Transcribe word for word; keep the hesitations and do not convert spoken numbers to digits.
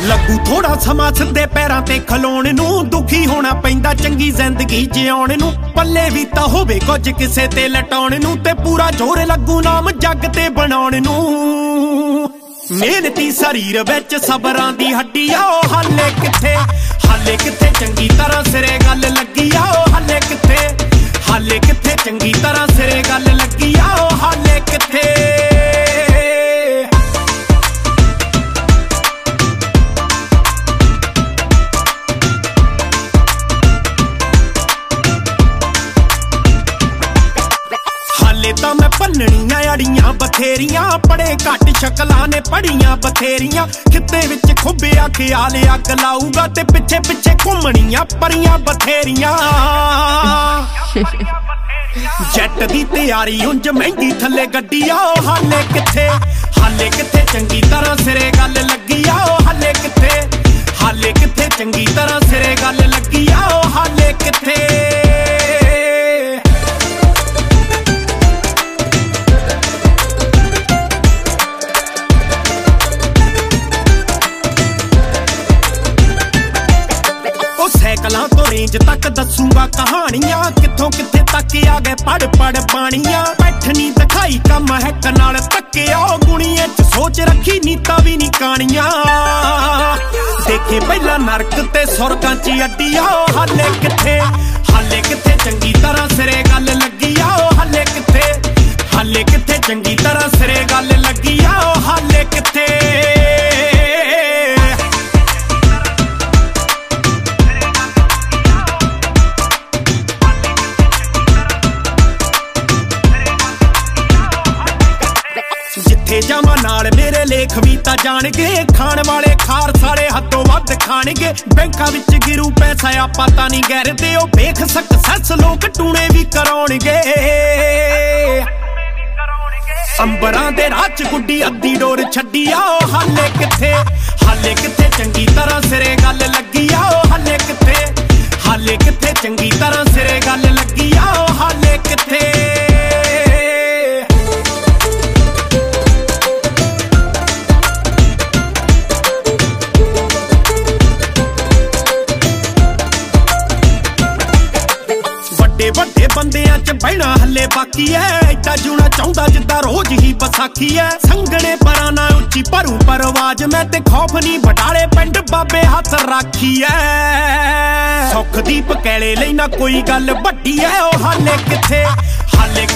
ਲੱਗੂ ਥੋੜਾ ਸਮਾਂ ਸਿੱਧੇ ਪੈਰਾਂ ਤੇ ਖਲੋਣ ਨੂੰ, ਦੁਖੀ ਹੋਣਾ ਪੈਂਦਾ ਚੰਗੀ ਜ਼ਿੰਦਗੀ ਜਿਉਣ ਨੂੰ। ਪੱਲੇ ਵੀ ਤਾਂ ਹੋਵੇ ਕੁਝ ਕਿਸੇ ਤੇ ਲਟਾਉਣ ਨੂੰ, ਤੇ ਪੂਰਾ ਜ਼ੋਰ ਲੱਗੂ ਨਾਮ ਜੱਗ ਤੇ ਬਣਾਉਣ ਨੂੰ। ਮਿਹਨਤੀ ਸਰੀਰ ਵਿੱਚ ਸਬਰਾਂ ਦੀ ਹੱਡੀ ਆ, ਉਹ ਹਾਲੇ ਕਿੱਥੇ ਹਾਲੇ ਕਿੱਥੇ ਚੰਗੀ ਤਰ੍ਹਾਂ ਸਿਰੇ ਗੱਲ ਲੱਗੀ ਆ, ਉਹ ਹਾਲੇ ਕਿੱਥੇ ਹਾਲੇ ਕਿੱਥੇ ਚੰਗੀ ਤਰ੍ਹਾਂ ਸਿਰੇ ਗੱਲ ਲੱਗੀ ਆ, ਉਹ ਹਾਲੇ ਕਿੱਥੇ। ਹਾਲੇ ਤਾਂ ਮੈਂ ਭੰਨਣੀਆਂ ਅੜੀਆਂ ਬਥੇਰੀਆਂ, ਪੜੇ ਘੱਟ ਸ਼ਕਲਾਂ ਨੇ ਪੜੀਆਂ ਬਥੇਰੀਆਂ। ਖਿੱਤੇ ਵਿੱਚ ਖੁੱਬਿਆ ਖਿਆਲ ਅੱਗ ਲਾਊਗਾ, ਤੇ ਪਿੱਛੇ ਪਿੱਛੇ ਘੁੰਮਣੀਆਂ ਪਰੀਆਂ ਬਥੇਰੀਆਂ। ਜੱਟ ਦੀ ਤਿਆਰੀ ਉਂਝ ਮਹਿੰਗੀ ਥੱਲੇ ਗੱਡੀ ਆ, ਉਹ ਹਾਲੇ ਕਿੱਥੇ ਹਾਲੇ ਕਿੱਥੇ ਚੰਗੀ ਤਰ੍ਹਾਂ ਸਿਰੇ ਗੱਲ ਲੱਗੀ ਆ, ਉਹ ਹਾਲੇ ਕਿੱਥੇ ਹਾਲੇ ਕਿੱਥੇ ਚੰਗੀ ਤਰ੍ਹਾਂ ਸਿਰੇ ਗੱਲ ਲੱਗੀ ਆ, ਉਹ ਹਾਲੇ ਕਿੱਥੇ। ਸਾਈਕਲਾਂ ਤੋਂ ਰੇਂਜ ਤੱਕ ਦੱਸੂਗਾ ਕਹਾਣੀਆਂ, ਕਿੱਥੋਂ ਕਿੱਥੇ ਤੱਕ ਆ ਗਏ ਪੜ ਪੜ ਬਾਣੀਆਂ। ਬੈਠਣੀ ਦਿਖਾਈ ਕੰਮ ਹੈਕ ਨਾਲ ਤੱਕਿਆ, ਗੁਣੀਏ ਚ ਸੋਚ ਰੱਖੀ ਨੀਤਾਂ ਵੀ ਨੀ ਕਾਣੀਆਂ। ਦੇਖੇ ਪਹਿਲਾਂ ਨਰਕ ਤੇ ਸੁਰਗਾਂ ਚ ਅੱਡੀ ਆ, ਉਹ ਹਾਲੇ ਕਿੱਥੇ ਹਾਲੇ ਕਿੱਥੇ ਚੰਗੀ ਤਰ੍ਹਾਂ ਸਿਰੇ ਗੱਲ ਲੱਗੀ ਆ, ਉਹ ਹਾਲੇ ਕਿੱਥੇ ਹਾਲੇ ਕਿੱਥੇ ਚੰਗੀ ਤਰ੍ਹਾਂ ਸਿਰੇ ਗੱਲ ਲੱਗੀ ਆ, ਉਹ ਹਾਲੇ ਕਿੱਥੇ। ਜਾਵਾਂ ਨਾਲ ਮੇਰੇ ਲੇਖ ਵੀ ਤਾਂ ਜਾਣਗੇ, ਖਾਣ ਵਾਲੇ ਖਾਰ ਸਾਰੇ ਹੱਥੋਂ ਵੱਧ ਖਾਣਗੇ। ਬੈਂਕਾਂ ਵਿੱਚ ਗਿਰੂ ਪੈਸਾ ਆ ਪਤਾ ਨਹੀਂ ਗੈਰਦੇ, ਉਹ ਵੇਖ ਸਕਸੈਸ ਲੋਕ ਟੂਣੇ ਵੀ ਕਰਾਉਣਗੇ। ਅੰਬਰਾਂ ਦੇ ਰਾਹ ਚ ਗੁੱਡੀ ਅੱਧੀ ਡੋਰ ਛੱਡੀ ਆ, ਉਹ ਹਾਲੇ ਕਿੱਥੇ ਹਾਲੇ ਕਿੱਥੇ ਚੰਗੀ ਤਰ੍ਹਾਂ ਸਿਰੇ ਗੱਲ ਲੱਗੀ ਆ, ਉਹ ਹਾਲੇ ਕਿੱਥੇ ਹਾਲੇ ਕਿੱਥੇ ਚੰਗੀ ਤਰ੍ਹਾਂ ਸਿਰੇ ਗੱਲ ਲੱਗੀ ਆ, ਉਹ ਹਾਲੇ ਕਿੱਥੇ। ਵੱਡੇ ਬੰਦਿਆਂ ਚ ਬਹਿਣਾ ਹੱਲੇ ਬਾਕੀ ਐ, ਏਦਾਂ ਜਿਉਣਾ ਚਾਹੁੰਦਾ ਜਿੱਦਾਂ ਰੋਜ਼ ਹੀ ਵਿਸਾਖੀ ਐ। ਸੰਘਣੇ ਪਰਾਂ ਨਾ ਉੱਚੀ ਭਰੂ ਪਰਵਾਜ ਮੈਂ, ਤੇ ਖੌਫ ਨਹੀਂ ਬਟਾਲੇ ਪਿੰਡ ਬਾਬੇ ਹੱਥ ਰਾਖੀ ਐ। ਸੁੱਖ ਦੀ ਪਕੈਲੇ ਲਈ ਨਾ ਕੋਈ ਗੱਲ ਵੱਡੀ ਐ, ਉਹ ਹਾਲੇ ਕਿੱਥੇ ਹਾਲੇ